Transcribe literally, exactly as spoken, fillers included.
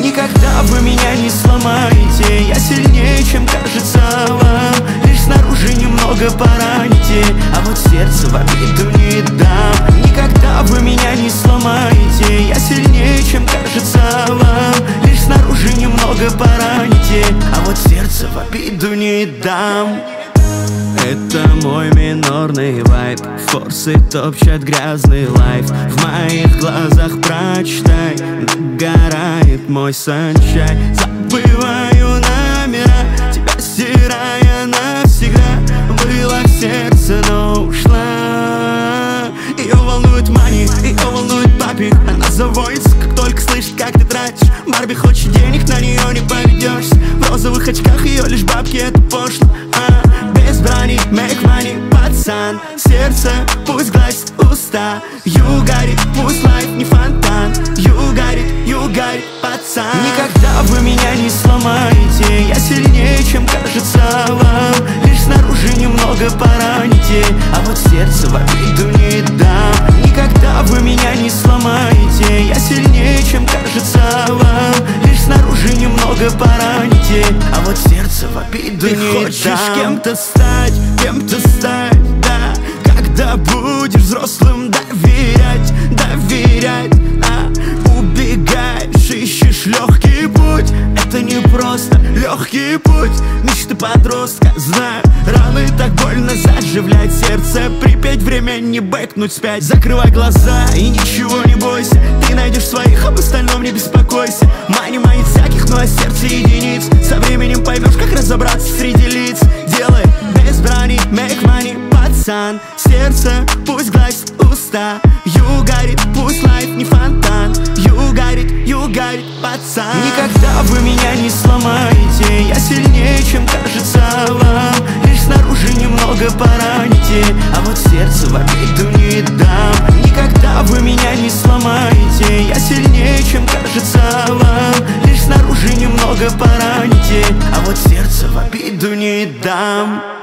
Никогда вы меня не сломаете, я сильнее, чем кажется вам. Лишь снаружи немного пораните, а вот сердце в обиду не дам. Никогда вы меня не сломаете, я сильнее, чем кажется вам. Лишь снаружи немного пораните, а вот сердце в обиду не дам. Это мой минорный вайб, форсы топчат грязный лайф. В моих глазах прочитай, догорает мой санчай. Забываю номера, тебя стирая навсегда. Была в сердце, но ушла. Ее волнует мани, ее волнует папик. Она заводится, как только слышит, как ты тратишь. Барби хочет денег, на нее не поведешься. В розовых очках ее лишь бабки, это пошло, а без брани, make money, пацан. Сердце пусть гладит уста. You got it, пусть лайф не фонтан. You got it, you got it, пацан. Никогда вы меня не сломаете, я сильнее, чем кажется вам. Лишь снаружи немного пораните, а вот сердце в обиду не дам. Никогда вы меня не сломаете, я сильнее, чем кажется вам. Лишь снаружи немного пораните, а вот сердце в обиду Ты не хочешь дам. кем-то стать, кем-то стать, да. Когда будешь взрослым, доверять, доверять, а. Убегаешь, ищешь легкий путь. Это не просто легкий путь. Мечты подростка, знаю, раны так больно заживлять. Сердце припеть, время не бэкнуть спять. Закрывай глаза и ничего не бойся. Ты найдешь своих, об остальном не беспокойся. Мани манит всяких, ну а сердце единиц. Со временем поймешь, как разобраться среди лиц. Делай без брани, make money, пацан. Сердце пусть гладит уста. You got it, пусть лайф не фонтан. You got it, you got it, пацан. Никогда вы меня не сломаете, я сильнее, чем кажется вам. Лишь снаружи немного пораните, а вот сердце в обиду не дам. Никогда вы меня не сломаете, я сильнее, чем кажется вам. Лишь снаружи немного пораните, а вот сердце в обиду не дам.